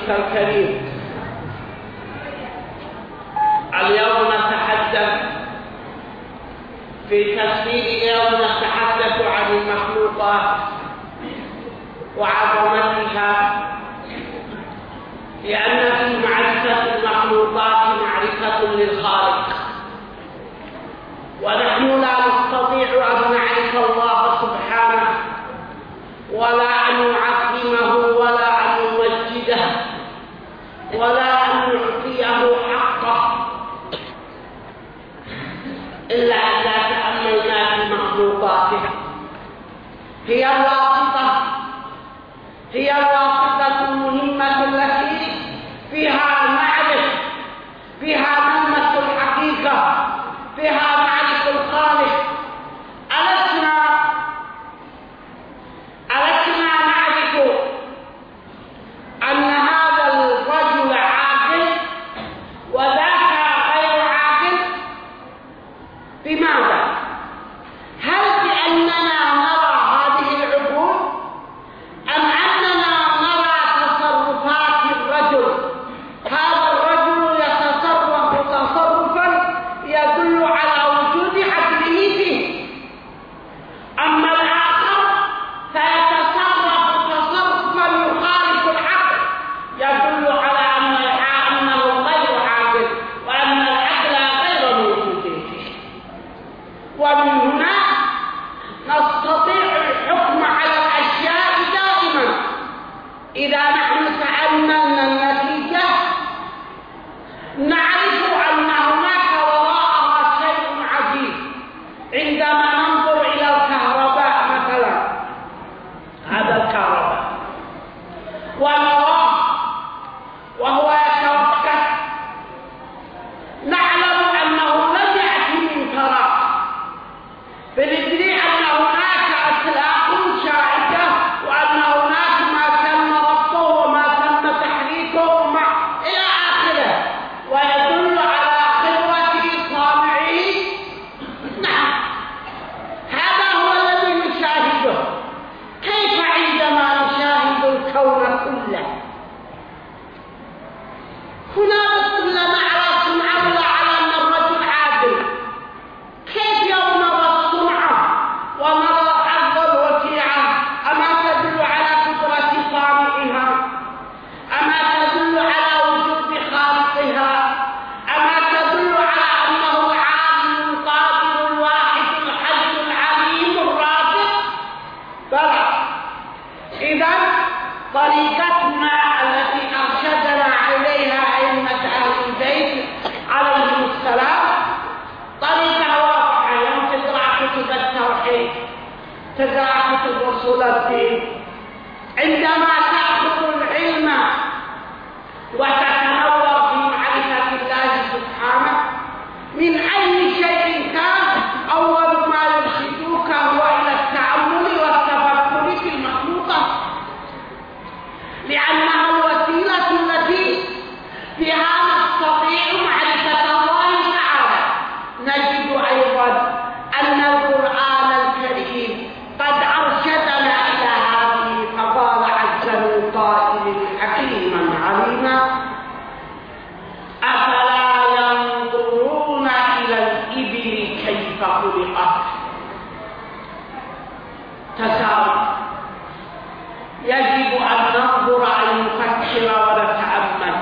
ضيفك الكريم. اليوم نتحدث في تفسير اليوم نتحدث عن المخلوقات وعظمتها، لأن في معرفة المخلوقات معرفة للخالق، ونحن لا نستطيع أن نعرف الله سبحانه ولا أن نعظمه ولا أن نمجده ولا أن نعطيه حقه إلا إذا تأملنا في مخلوقاته. هي الواسطة المهمة التي فيها نعرف، فيها نلمس الحقيقة، فيها نعرف الخالق. ألسنا نعرف أن هذا الرجل عاقل وذاك غير عاقل؟ بماذا؟ هل بأننا نرى هذه العقول أم أننا نرى تصرفات الرجل؟ هذا الرجل يتصرف تصرفا يدل على وجود عقله فيه، أما الآخر فيتصرف تصرفا يخالف العقل يدل على أنه غير عاقل وأن العقل غير موجود فيه. ومن هنا نستطيع الحكم على الأشياء دائما إذا نحن تأملنا النتيجة نعرف أن هناك وراءها شيء عجيب. عندما ننظر إلى الكهرباء مثلا، هذا الكهرباء ونراه وهو يتوقف، نعلم أنه لم يأتي من فراغ، بندري أن هناك أسلاك شائكة وأن هناك ما تم ربطه وما تم تحريكه إلى آخره، ويدل على خبرة صانعه. نعم، هذا هو الذي نشاهده. كيف عندما نشاهد الكون كله هنا كلنا نعلم على أن الرجل عادل؟ كيف يوم نرى الصنعة ونرى حظ الوسيعة أما تدل على قدرة صانعها؟ أما تدل على وجود خالقها؟ أما تدل على أنه العالم القادر الواحد الحي العليم الرازق؟ بلى. إذن طريقتنا التي أرشدنا عليها أئمة أهل البيت عليهم السلام طريقة واضحة. يوم تقرأ كتب التوحيد، تقرأ كتب أصول الدين، عندما تأخذ العلم وتتنور في معرفة الله سبحانه من أي شيء كان، أول ما يرشدوك هو إلى التأمل والتفكر في المخلوقات، لأنها الوسيلة التي بها نستطيع معرفة الله تعالى. نجد أيضا أن القرآن الكريم قد أرشدنا إلى هذه، فقال عز من قائل حكيما عليما: أفلا ينظرون إلى الإبل كيف خلقت؟ تساؤل يجب أن ننظر أن نفكر ونتأمل.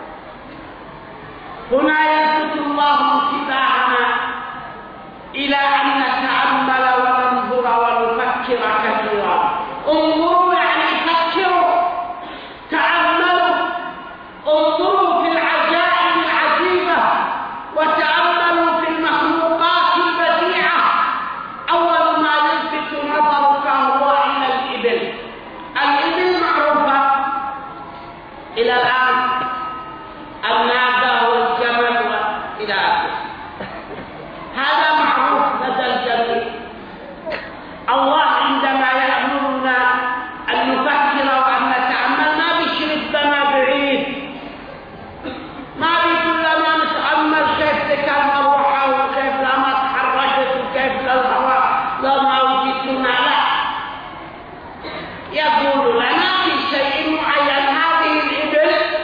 هنا يلفت الله انتباهنا إلى أن نتأمل وننظر ونفكر كثيرا. انظروا يعني فكروا، تأملوا، انظروا في العجائب العجيبة وتأملوا في المخلوقات البديعة. أول ما يلفت نظرك هو إلى الإبل. الإبل معروفة إلى الآن، الناقة والجمل إلى آخره، هذا معروف لدى الجميع. الله عندما يأمرنا أن نفكر وأن نتأمل ما بيشربنا بعيد، ما بيقول لنا نتأمل كيف كان مروحة وكيف لما تحركت وكيف الهواء لما وجدتنا، لا، يقول لنا في شيء معين. هذه الإبل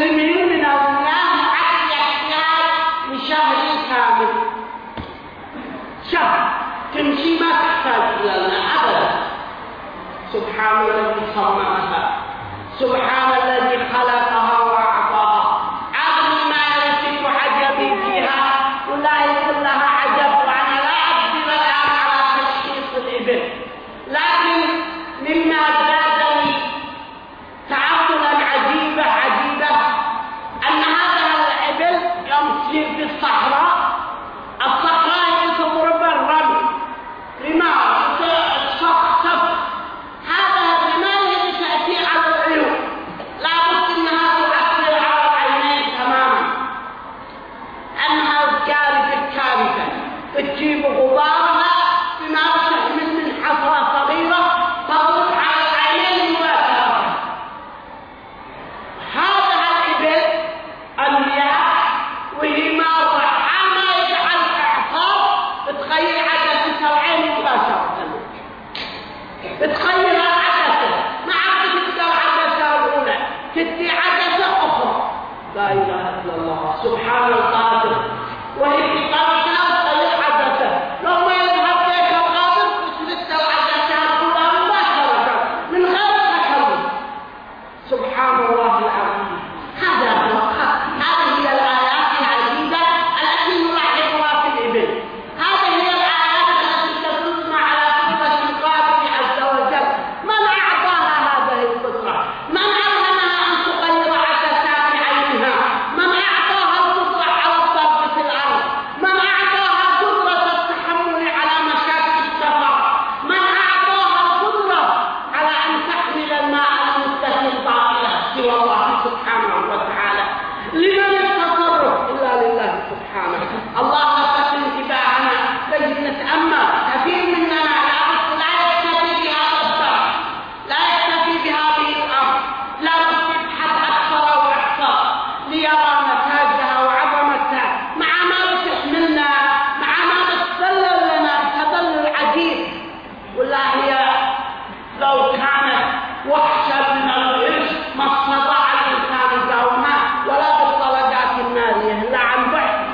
المسلمين من الناس عكس احتياج لشهر كامل، شهر تمشي ما تحتاج إلى الماء أبدا. سبحان الذي صممها، سبحان الذي خلقها وأعطاها. عظم ما يصف عجبي فيها ولا يكون لها عجب. وأنا لا أقدر الآن على تشخيص الإبل، لكن مما زادني تعاملا عجيبة أن هذا الإبل يوم تصير في الصحراء تضرب الرمل رمال صف. هذا الرمال اللي تأتي على العيون لابد أنها تؤثر على العينين تماما، أنها كارثة تجيب غبارها بما تحمل من حصرة صغيرة تضرب على العينين مباشرة. هذا الإبل المياه وهي مارة عما يجعل إعصار بتخيل عدسة العين مباشرة، بتخيل عدسة ما عاد تقدر عدسة الأولى تدي عدسة أخرى. لا إله إلا الله سبحان القادر. وهي في قرشها تخيل عدسة، لو ما يذهب ذاك القادر تسلت العدسة الأولى مباشرة من غير تكلم. سبحان الله العظيم. هذه هي الآيات العجيبة التي نلاحظها في الإبل. هذه هي الآيات التي تدلنا على قدرة القادر عز وجل. من أعطاها هذه القدرة؟ من علمها أن تغير عدسات عينها؟ من أعطاها القدرة على الضرب في الأرض؟ من أعطاها قدرة التحمل على مشاكل السفر؟ من أعطاها القدرة على أن تحمل الماء لمدة طويلة سوى الله سبحانه وتعالى؟ لمن التصرف إلا لله سبحانه. الله لفت انتباهنا لكي نتأمل. كثير مننا لا يكتفي بهذا الضرب، لا يكتفي بهذه الأرض، لا يبحث أكثر وأكثر ليرى نتاجها وعظمتها، مع ما تحملنا، مع ما تتسلل لنا تدلل عجيب. ولا هي لو كانت وحشة من العيش ما استطاع الإنسان يداومها ولا بالطلقات النارية، لا عن بعد.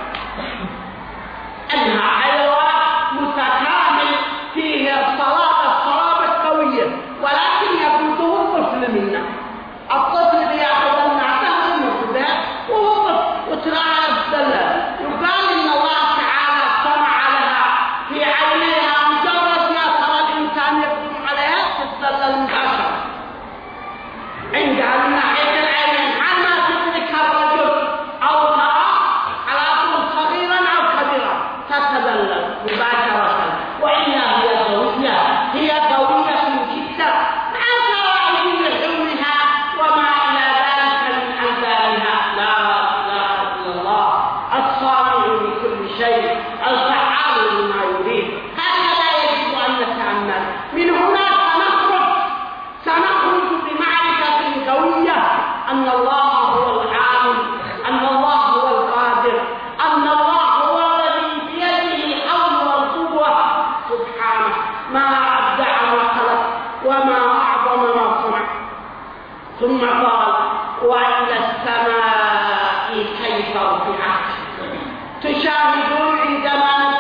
أنها حيوان متكامل فيه الصلابة القوية، ولكن يقوده الطفل منا. الطفل اللي يأخذ النعتة ويأخذه وهو طفل وتراها تتسلل. يقال إن الله تعالى صنع لها في عينيها مجرد ما ترى الإنسان يقوم عليها تتسلل مباشرة. عندها من ناحية العينين حال ما تدركها الرجل أو ترى على طول صغيرا أو كبيرا تتبلل مباشرة. وإلا هي قوية جدا مع شرائع لحومها وما إلى ذلك من أمثالها. لا إله إلا الله الصانع لكل شيء الفعال لما يريد. هكذا يجب أن نتأمل. من هنا سنخرج بمعرفة قوية أن الله هو العالم، أن الله هو القادر، أن الله هو الذي بيده الحول والقوة سبحانه. ما أبدع ما خلق وما أعظم ما صنع. ثم قال وإلى السماء كيف رفعت. تشاهدون عندما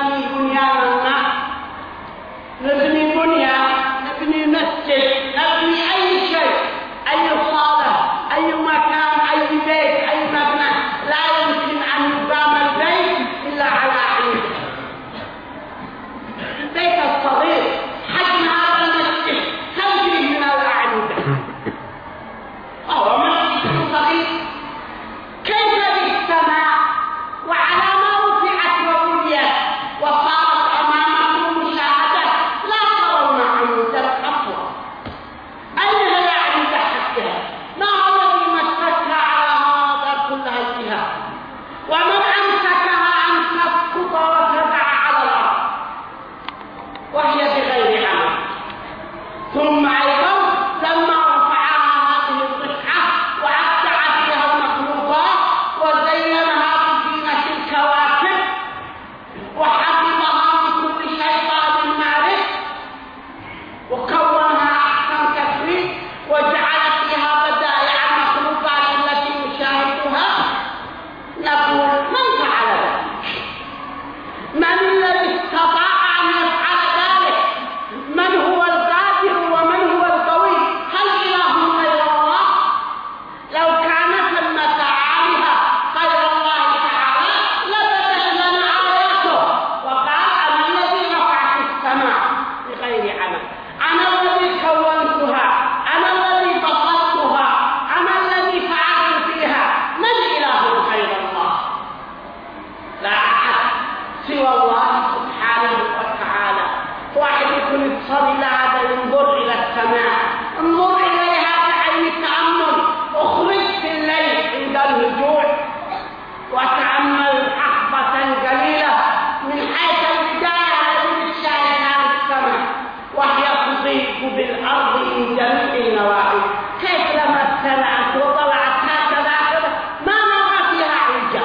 سوى الله سبحانه وتعالى. واحد يكون يتصل إلى هذا ينظر إلى السماء، انظر إليها بعين التأمل، اخرج في الليل عند الهجوع وتأمل حقبة قليلة من حيث البداية التي تشاهد هذه السماء وهي تضيء بالأرض من جميع النواحي. كيف لما اتسعت وطلعت هكذا ما نرى فيها عوجة،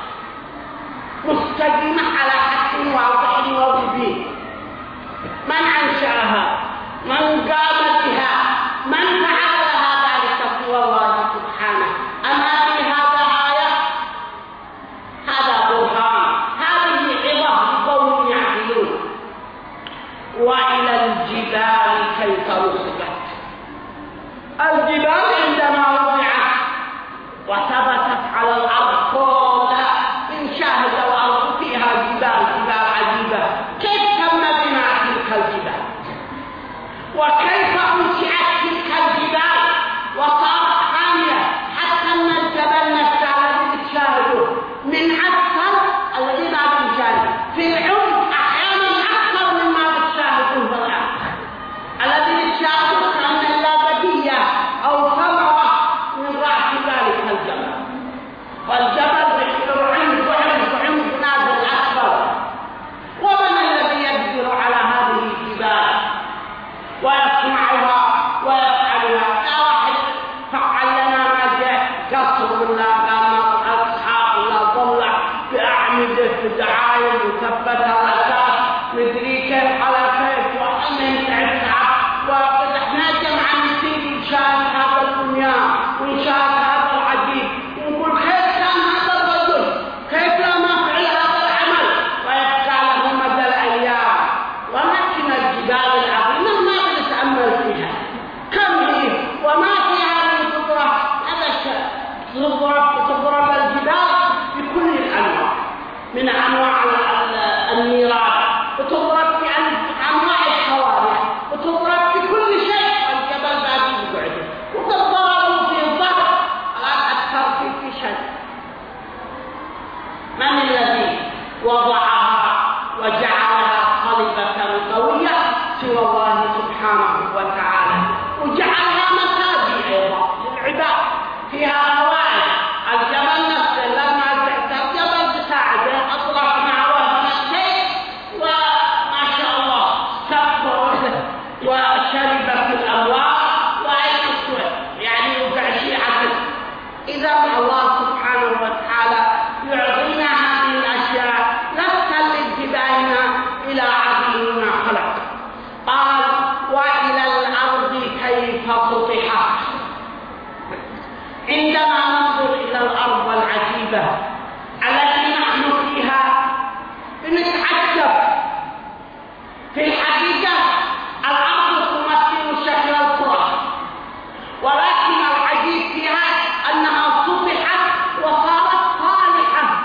مستقيمة على حق واضح ومبين. من أنشأها؟ من قام بها؟ من فعل لها ذلك سوى الله سبحانه؟ أما في هذا آية، هذا برهان، هذه عظة لقوم يعقلون. وإلى الجبال كيف نصبت. الجبال عندما وضعت وثبتت على الأرض كلها انشاهد الأرض فيها جبال عجيبة. كيف تم بناء تلك الجبال؟ وكيف أنشأت تلك الجبال وصارت حامية حتى أن الجبل نفسه الذي تشاهده من أكثر الذي ما بنشاهده في العمق أحيانا أكثر مما تشاهده في الأرض. الذي تشاهده كأن اللابدية أو ثمرة من رأس ذلك الجبل، والجبل عمق نازل أكبر. ومن الذي يقدر على هذه الجبال ويصنعها ويفعلها؟ لا واحد فعل لنا ما جاء قصر ولا قامر أصحاب ولا ضلع بأعمدة بدعاية مثبتة رأسات مدري كيف على كيف وحنا نتعب. وقد احنا جمعا نسيب نشاهد هذا البنيان ونشاهد هذا العجيب ونقول كيف كان هذا الرجل، كيف لما فعل هذا العمل، ويبقى له مدى الأيام. ولكن الجبال العظيمة ما بنتأمل فيها كم هي وما فيها من قدرة. هذا الشيء تضرب الجبال بكل الأنواع، من أنواع النيران، وتضرب في أنواع الحوادث، وتضرب في كل شيء. الجبل بعد يقعد وتضرب في الظهر لا أكثر في شيء. من الذي وضعها وجعلها صلبة قوية سوى الله سبحانه وتعالى، وجعلها مساجد أيضا للعباد فيها فوائد. الجبل نفسه لما الجبل بساعده أطلق مع وزن الشيء وما شاء الله سقط وشرب في الأموال وأيضا يعني وقع شيء عسل. إذا الله سبحانه وتعالى يعطينا هذه الأشياء لست لانتباهنا إلى عظيم ما خلق. قال وإلى الأرض كيف سطحت. عندما ننظر إلى الأرض العجيبة التي نحن فيها بنتعجب. في الحقيقة الأرض تمثل شكل الكرة، ولكن العجيب فيها أنها سطحت وصارت صالحة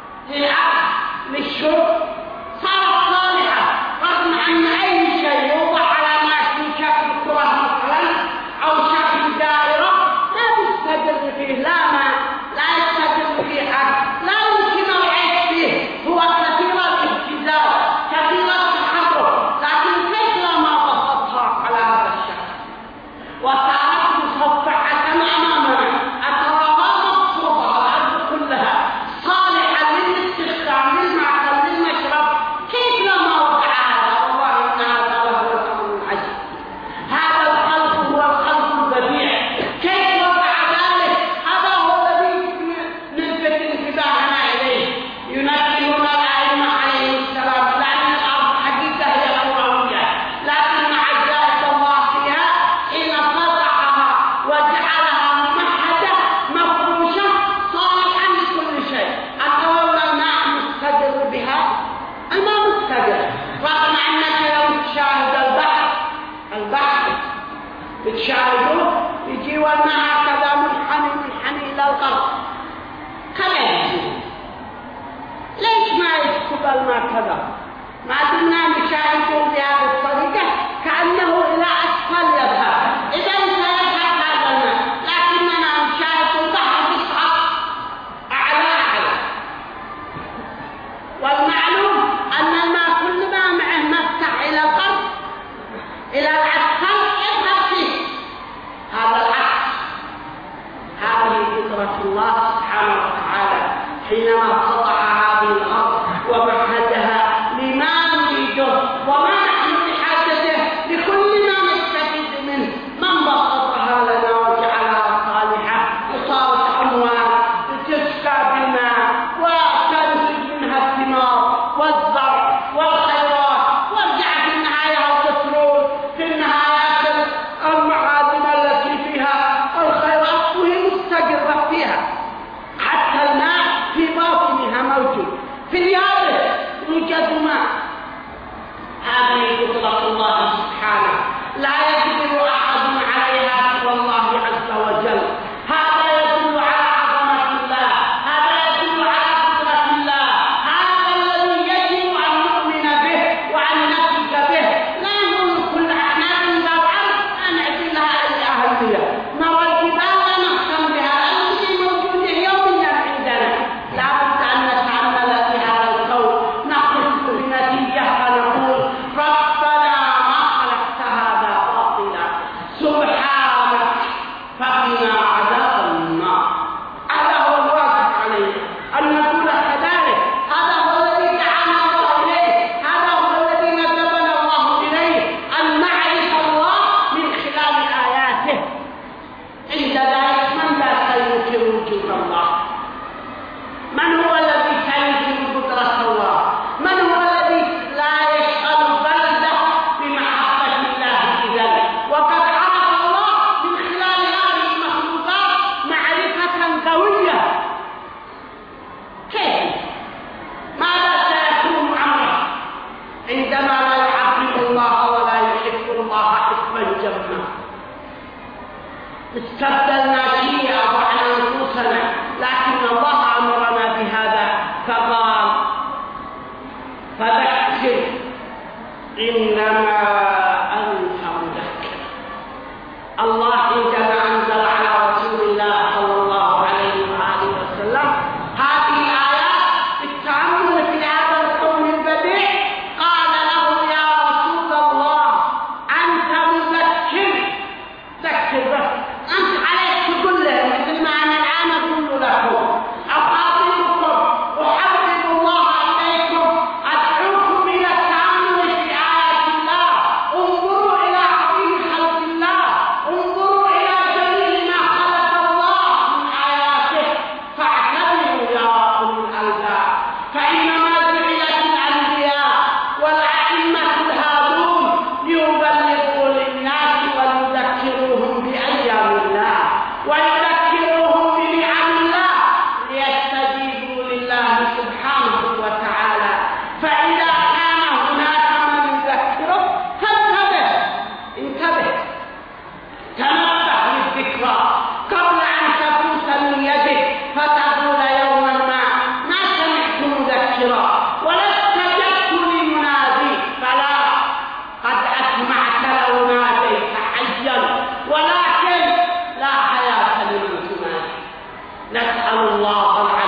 للشرب، صارت صالحة رغم أن أي شيء يوضع على ما في شكل كرة مثلا أو شكل دائرة لا يستدر فيه لا ماء، لا يستدر فيه حد، لا يمكن العيش فيه، هو كثير الاهتزاز كثير التحرك. لكن كيف لما بسطها على هذا الشكل وصارت مصفحة أمامنا أتراها مبسوطة الأرض كلها صالحة للاستخدام للمعقل للمشرب، كيف لما وقع هذا؟ والله إن هذا لهو الأمر العجيب. هذا الخلق هو الخلق البديع. كيف وقع ذلك؟ هذا هو الذي نلفت انتباهنا إليه. ينبهون الأئمة عليهم السلام لأن الأرض حقيقة هي كروية، لكن مع ذلك الله فيها حين صلحها وجعلها ممهدة مفروشة صالحة لكل شيء. أتولى الماء مستدر بها؟ الماء مستدر، رغم أنك لو تشاهد البحر بتشاهده يجي والماء هكذا منحني إلى الغرب. كما يجي ليش ما يسكب الماء كذا؟ ما دمنا نشاهده بهذه الطريقة كأنه إلى أسفل يذهب، إذا سيذهب هذا الماء، لكننا نشاهد البحر يصعد أعلى. والمعلوم حينما قطع هذه الأرض ومهدها لما نريده وما نحن بحاجته لكل ما نستفيد منه، من بسطها لنا وجعلها صالحة وصارت أموال تسقى بالماء وتنتج منها الثمار والزرع والخيرات، ورجع في النهاية البترول، في النهاية المعادن التي فيها الخيرات وهي مستقرة فيها، حتى الماء في باطنها موجود، في اليابس يوجد ماء. هذه قدرة الله سبحانه لا يقدر أحد عليها سوى الله عز وجل. هذا يدل على عظمة الله، هذا يدل على قدرة الله، هذا الذي يجب أن نؤمن به وأن نثق به. لا نقول كل أحناف لو أن نعدل لها أي أهمية، نرى الجبال ونحكم بها لأن شيء موجود يوميا عندنا. لا بد أن نتأمل في هذا الكون، نقف بنتيجة فنقول ربنا ما خلقت هذا باطلا سبحانك فقنا عذاب النار. هذا هو الواجب علينا أن نقول كذلك. هذا هو الذي دعانا الله إليه، هذا هو الذي ندبنا الله إليه، أن نعرف الله من خلال آياته. عند ذلك من لا سينكر وجود الله؟ من هو الذي سينكر قدرة الله؟ من هو الذي لا يشغل بلده بمحبة الله إذن؟ وقد عرف الله من خلال هذه المخلوقات معرفة قوية. كيف؟ ماذا سيكون أمره عندما لا يعظم الله ولا يحب الله حكما جما؟ استبدلنا شيء أضعنا نفوسنا، لكن الله أمرنا بهذا فقال فذكر إنما أنت مذكر. الله عندما أنزل على رسول الله صلى الله عليه وآله وسلم هذه الآيات بالتأمل في هذا الكون البديع قال له يا رسول الله أنت مذكر، ذكر بس، أنت عليك تقول له مثل ما أنا الآن أقول لكم، أخاطبكم، أحبب الله إليكم، أدعوكم إلى التأمل في آيات الله. انظروا إلى عظيم خلق الله، انظروا إلى جميل ما خلق الله من آياته، فاعتبروا يا أولي الألباب. فإنما جعلت الأنبياء والأئمة الهادون ليبلغوا للناس ويذكروهم بأيام الله ويذكروهم بنعم الله ليستجيبوا لله سبحانه وتعالى. فإذا كان هناك من يذكره فانتبه، انتبه، تنبه للذكرى قبل أن تفوت من يدك فتقول يوما ما سمعت مذكرا ولست جئت لمنادي، فلا، قد أسمعت لو ناديت حيا، ولكن لا حياة لمن تنادي. نسأل الله